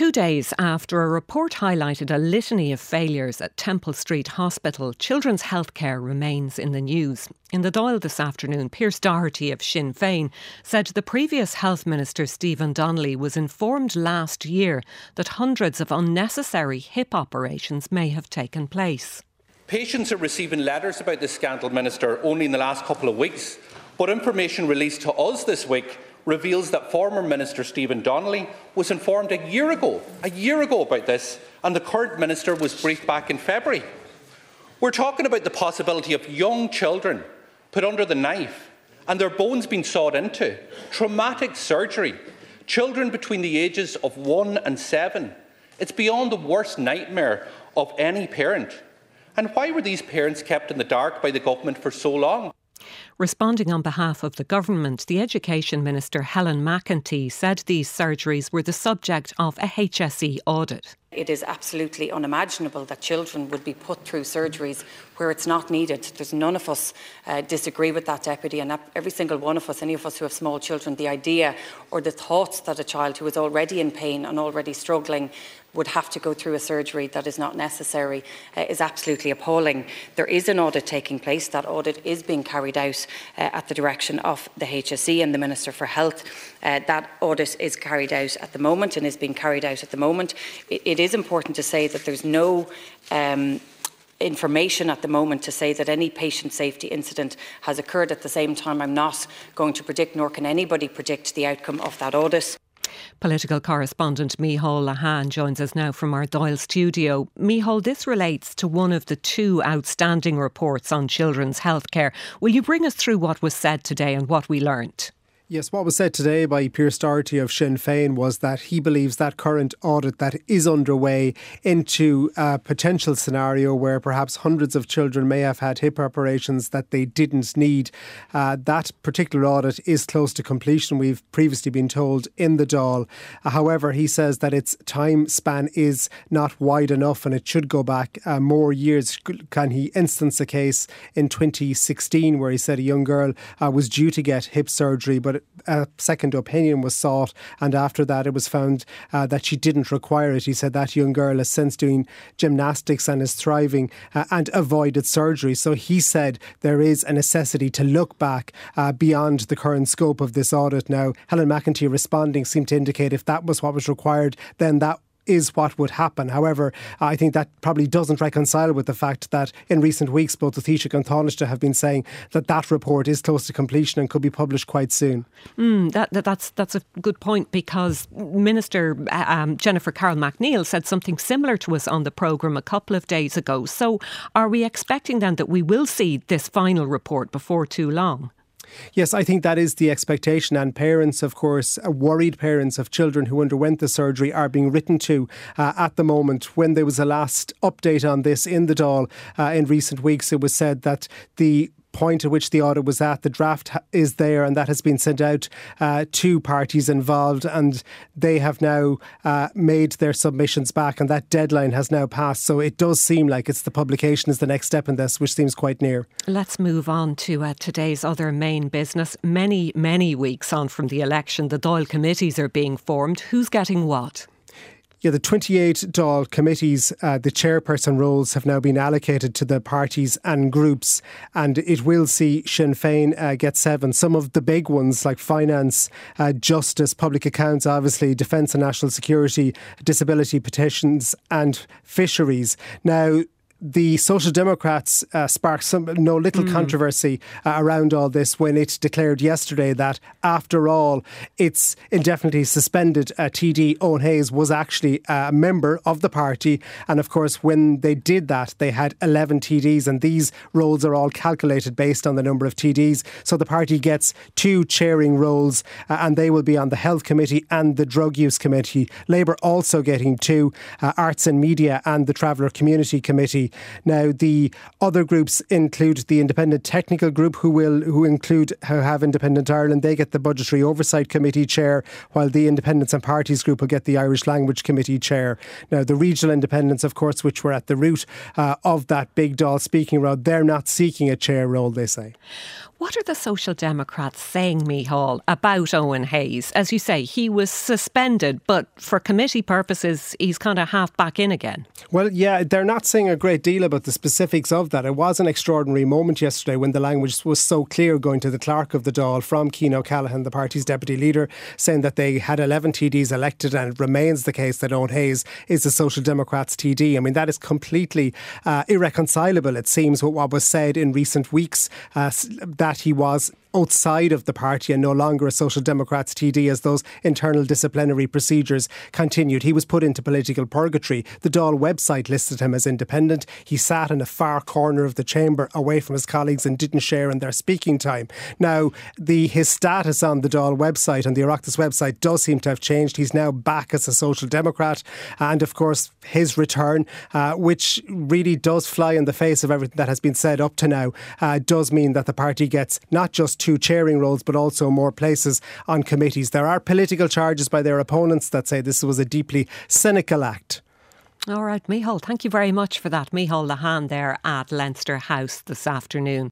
2 days after a report highlighted a litany of failures at Temple Street Hospital, children's healthcare remains in the news. In the Dáil this afternoon, Pearse Doherty of Sinn Féin said the previous Health Minister Stephen Donnelly was informed last year that hundreds of unnecessary hip operations may have taken place. Patients are receiving letters about this scandal, Minister, only in the last couple of weeks, but information released to us this week reveals that former Minister Stephen Donnelly was informed a year ago about this, and the current Minister was briefed back in February. We're talking about the possibility of young children put under the knife and their bones being sawed into, traumatic surgery, children between the ages of 1 and 7. It's beyond the worst nightmare of any parent. And why were these parents kept in the dark by the government for so long? Responding on behalf of the government, the Education Minister Helen McEntee said these surgeries were the subject of a HSE audit. It is absolutely unimaginable that children would be put through surgeries where it's not needed. There's none of us disagree with that, Deputy, and every single one of us, any of us who have small children, the idea or the thoughts that a child who is already in pain and already struggling would have to go through a surgery that is not necessary is absolutely appalling. There is an audit taking place. That audit is being carried out at the direction of the HSE and the Minister for Health. That audit is carried out at the moment and is being carried out at the moment. It is important to say that there's no information at the moment to say that any patient safety incident has occurred. At the same time, I'm not going to predict, nor can anybody predict, the outcome of that audit. Political correspondent Micheál Lehane joins us now from our Dáil studio. Micheál, this relates to one of the two outstanding reports on children's healthcare. Will you bring us through what was said today and what we learnt? Yes, what was said today by Pearse Doherty of Sinn Féin was that he believes that current audit that is underway into a potential scenario where perhaps hundreds of children may have had hip operations that they didn't need. That particular audit is close to completion, we've previously been told, in the Dáil. However, he says that its time span is not wide enough and it should go back more years. Can he instance a case in 2016 where he said a young girl was due to get hip surgery, but a second opinion was sought, and after that it was found that she didn't require it. He said that young girl is since doing gymnastics and is thriving and avoided surgery. So he said there is a necessity to look back beyond the current scope of this audit. Now, Helen McEntee responding seemed to indicate if that was what was required, then that is what would happen. However, I think that probably doesn't reconcile with the fact that in recent weeks both the Taoiseach and Taoiseach have been saying that that report is close to completion and could be published quite soon. That's a good point, because Minister Jennifer Carroll MacNeill said something similar to us on the programme a couple of days ago. So are we expecting then that we will see this final report before too long? Yes, I think that is the expectation, and parents, of course, worried parents of children who underwent the surgery are being written to at the moment. When there was a last update on this in the Dáil in recent weeks, it was said that the point at which the audit was at, the draft is there, and that has been sent out to parties involved, and they have now made their submissions back, and that deadline has now passed. So it does seem like it's the publication is the next step in this, which seems quite near. Let's move on to today's other main business. Many weeks on from the election, the Dáil committees are being formed. Who's getting what? Yeah, the 28 Dáil committees, the chairperson roles have now been allocated to the parties and groups, and it will see Sinn Féin get 7. Some of the big ones like finance, justice, public accounts, obviously, defence and national security, disability, petitions and fisheries. Now, the Social Democrats sparked no little controversy around all this when it declared yesterday that, after all, its indefinitely suspended TD Owen Hayes was actually a member of the party. And of course, when they did that, they had 11 TDs, and these roles are all calculated based on the number of TDs. So the party gets 2 chairing roles, and they will be on the Health Committee and the Drug Use Committee. Labour also getting 2, Arts and Media and the Traveller Community Committee. Now, the other groups include the Independent Technical Group, who have Independent Ireland. They get the Budgetary Oversight Committee chair, while the Independents and Parties Group will get the Irish Language Committee chair. Now, the regional independents, of course, which were at the root of that big Dáil speaking role, they're not seeking a chair role, they say. What are the Social Democrats saying, Micheál, about Owen Hayes? As you say, he was suspended, but for committee purposes, he's kind of half back in again. Well, yeah, they're not saying a great deal about the specifics of that. It was an extraordinary moment yesterday when the language was so clear going to the clerk of the Dáil from Cian O'Callaghan, the party's deputy leader, saying that they had 11 TDs elected, and it remains the case that Owen Hayes is the Social Democrats TD. I mean, that is completely irreconcilable, it seems, with what was said in recent weeks, that he was outside of the party and no longer a Social Democrats TD as those internal disciplinary procedures continued. He was put into political purgatory. The Dáil website listed him as independent. He sat in a far corner of the chamber away from his colleagues and didn't share in their speaking time. Now, his status on the Dáil website, on the Oireachtas website, does seem to have changed. He's now back as a Social Democrat, and of course his return, which really does fly in the face of everything that has been said up to now, does mean that the party gets not just 2 chairing roles but also more places on committees. There are political charges by their opponents that say this was a deeply cynical act. All right, Micheál, thank you very much for that. Micheál Lehane there at Leinster House this afternoon.